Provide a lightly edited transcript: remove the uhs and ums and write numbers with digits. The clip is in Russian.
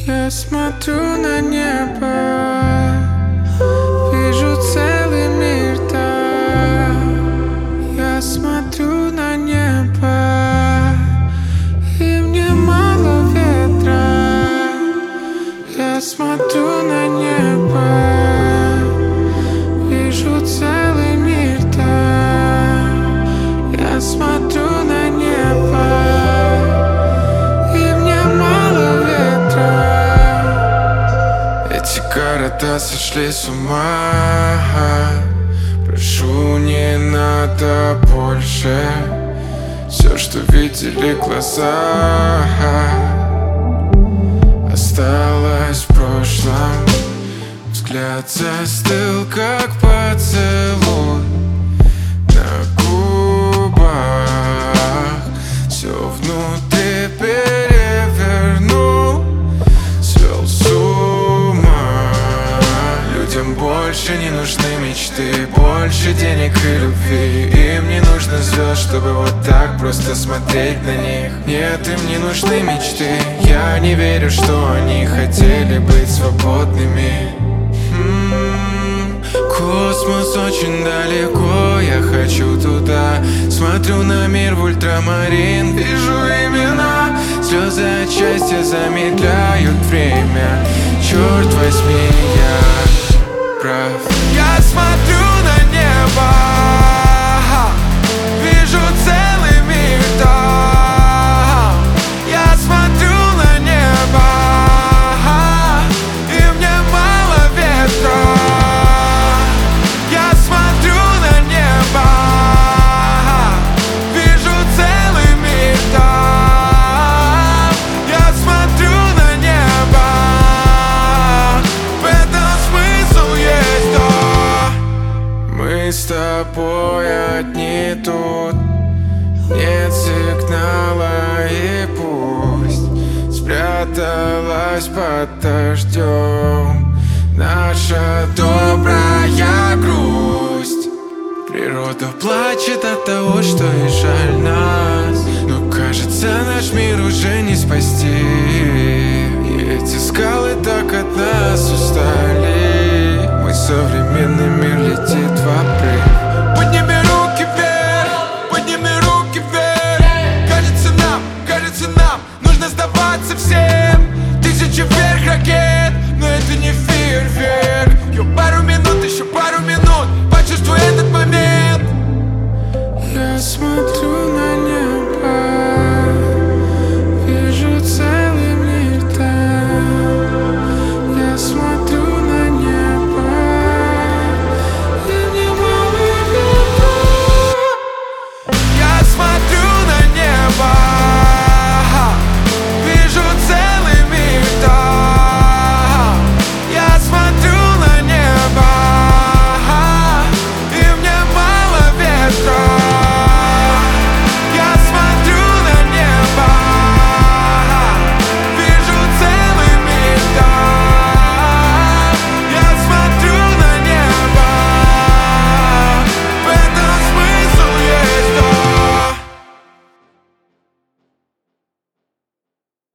Я смотрю на небо, вижу целый мир там. Я смотрю на небо, и мне мало ветра. Я смотрю на небо, вижу целый мир там. Я смотрю на небо, и мне мало ветра. Эти города сошли с ума. Прошу, не надо больше. Все, что видели глаза, осталось в прошлом. Взгляд застыл, как поцелуй на губах. Все внутри перевернул, свел с ума. Людям больше не нужны мечты, больше денег и любви. Им не нужно звезд, чтобы вот так просто смотреть на них. Нет, им не нужны мечты. Я не верю, что они хотели быть свободными. Космос очень далеко, я хочу туда. Смотрю на мир в ультрамарин, вижу имена. Слезы от счастья замедляют время. Черт возьми, я прав. Я смотрю на небо, вижу целый мир там. Я смотрю на небо, и мне мало ветра. С тобой одни тут, нет сигнала, и пусть спряталась под дождем наша добрая грусть. Природа плачет от того, что ей жаль нас, но кажется, наш мир уже не спасти. И эти скалы так от нас устали. Мой современный мир летит в обрыв. Подними руки вверх, подними руки вверх. Кажется нам нужно сдаваться всем. Тысячи вверх ракет, но это не фейерверк. Еще пару минут, почувствуй этот момент. Я смотрю на небо, вижу целый мир там. Я смотрю на небо, и мне мало ветра. Я смотрю на небо.